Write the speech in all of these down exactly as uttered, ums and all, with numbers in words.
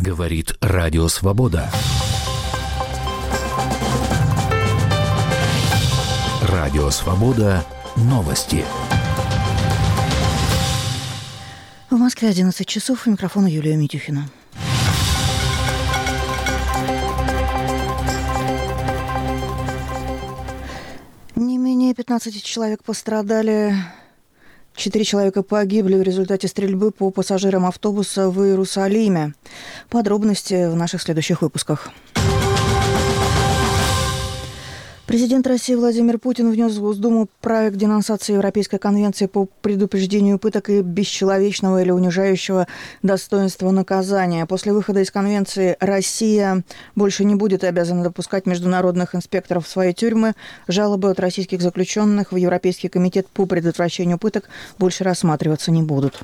Говорит Радио Свобода. Радио Свобода. Новости. В Москве одиннадцать часов. У микрофона Юлия Митюхина. Не менее пятнадцати человек пострадали. Четыре человека погибли в результате стрельбы по пассажирам автобуса в Иерусалиме. Подробности в наших следующих выпусках. Президент России Владимир Путин внес в Госдуму проект денонсации Европейской конвенции по предупреждению пыток и бесчеловечного или унижающего достоинства наказания. После выхода из конвенции Россия больше не будет обязана допускать международных инспекторов в свои тюрьмы. Жалобы от российских заключенных в Европейский комитет по предотвращению пыток больше рассматриваться не будут.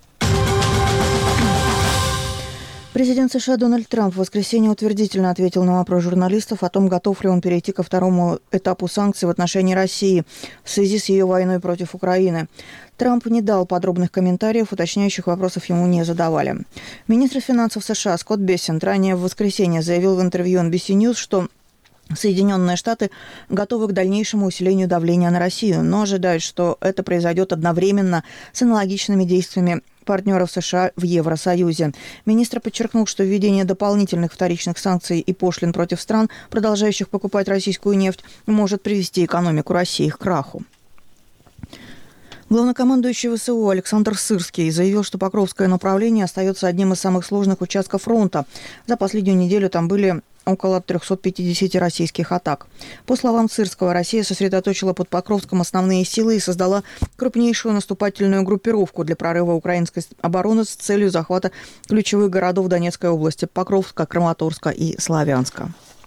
Президент США Дональд Трамп в воскресенье утвердительно ответил на вопрос журналистов о том, готов ли он перейти ко второму этапу санкций в отношении России в связи с ее войной против Украины. Трамп не дал подробных комментариев, уточняющих вопросов ему не задавали. Министр финансов США Скотт Бессент ранее в воскресенье заявил в интервью эн би си News, что Соединенные Штаты готовы к дальнейшему усилению давления на Россию, но ожидают, что это произойдет одновременно с аналогичными действиями партнеров США в Евросоюзе. Министр подчеркнул, что введение дополнительных вторичных санкций и пошлин против стран, продолжающих покупать российскую нефть, может привести экономику России к краху. Главнокомандующий ВСУ Александр Сырский заявил, что Покровское направление остается одним из самых сложных участков фронта. За последнюю неделю там были около триста пятьдесят российских атак. По словам Сырского, Россия сосредоточила под Покровском основные силы и создала крупнейшую наступательную группировку для прорыва украинской обороны с целью захвата ключевых городов Донецкой области – Покровска, Краматорска и Славянска.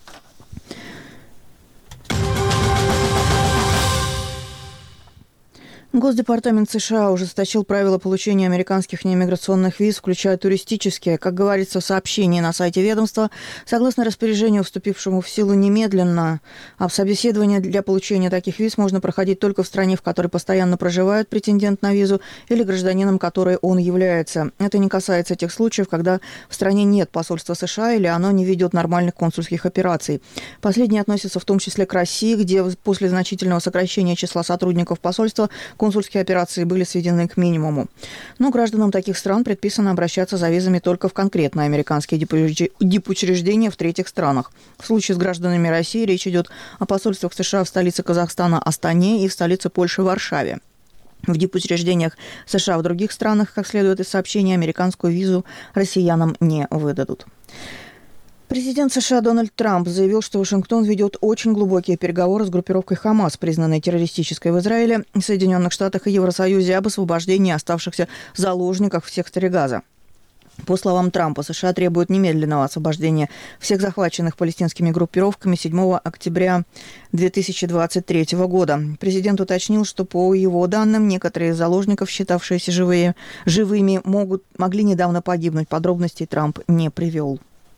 Госдепартамент США ужесточил правила получения американских неиммиграционных виз, включая туристические. Как говорится в сообщении на сайте ведомства, согласно распоряжению, вступившему в силу немедленно, собеседование для получения таких виз можно проходить только в стране, в которой постоянно проживает претендент на визу или гражданином которой он является. Это не касается тех случаев, когда в стране нет посольства США или оно не ведет нормальных консульских операций. Последние относятся в том числе к России, где после значительного сокращения числа сотрудников посольства консульские операции были сведены к минимуму. Но гражданам таких стран предписано обращаться за визами только в конкретные американские дипучреждения в третьих странах. В случае с гражданами России речь идет о посольствах США в столице Казахстана Астане и в столице Польши Варшаве. В дипучреждениях США в других странах, как следует из сообщения, американскую визу россиянам не выдадут. Президент США Дональд Трамп заявил, что Вашингтон ведет очень глубокие переговоры с группировкой «Хамас», признанной террористической в Израиле, Соединенных Штатах и Евросоюзе, об освобождении оставшихся заложников в секторе Газа. По словам Трампа, США требуют немедленного освобождения всех захваченных палестинскими группировками седьмого октября две тысячи двадцать третьего года. Президент уточнил, что по его данным некоторые из заложников, считавшиеся живые, живыми, могут, могли недавно погибнуть. Подробностей Трамп не привел.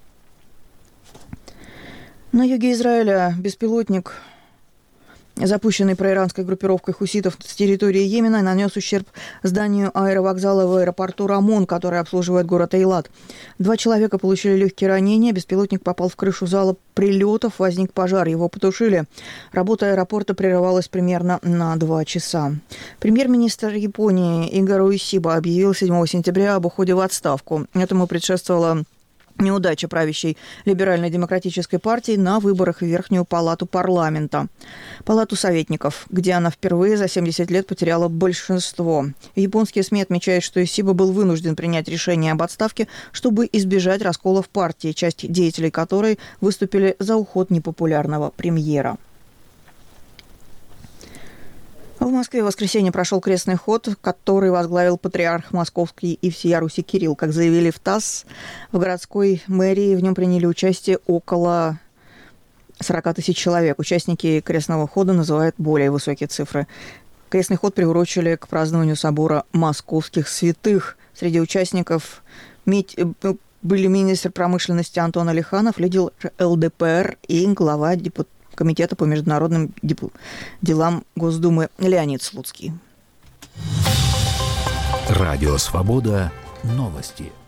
На юге Израиля беспилотник, запущенный проиранской группировкой хуситов с территории Йемена, нанес ущерб зданию аэровокзала в аэропорту Рамон, который обслуживает город Эйлат. Два человека получили легкие ранения. Беспилотник попал в крышу зала прилетов, возник пожар, его потушили. Работа аэропорта прерывалась примерно на два часа. Премьер-министр Японии Игор Уэсиба объявил седьмого сентября об уходе в отставку. Этому предшествовало неудача правящей либерально-демократической партии на выборах в Верхнюю палату парламента, палату советников, где она впервые за семьдесят лет потеряла большинство. Японские СМИ отмечают, что Исиба был вынужден принять решение об отставке, чтобы избежать раскола в партии, часть деятелей которой выступили за уход непопулярного премьера. В Москве в воскресенье прошел крестный ход, который возглавил патриарх Московский и всея Руси Кирилл. Как заявили в ТАСС, в городской мэрии в нем приняли участие около сорок тысяч человек. Участники крестного хода называют более высокие цифры. Крестный ход приурочили к празднованию собора московских святых. Среди участников были министр промышленности Антон Алиханов, лидер эл дэ пэ эр и глава депутата Комитета по международным делам Госдумы Леонид Слуцкий. Радио Свобода. Новости.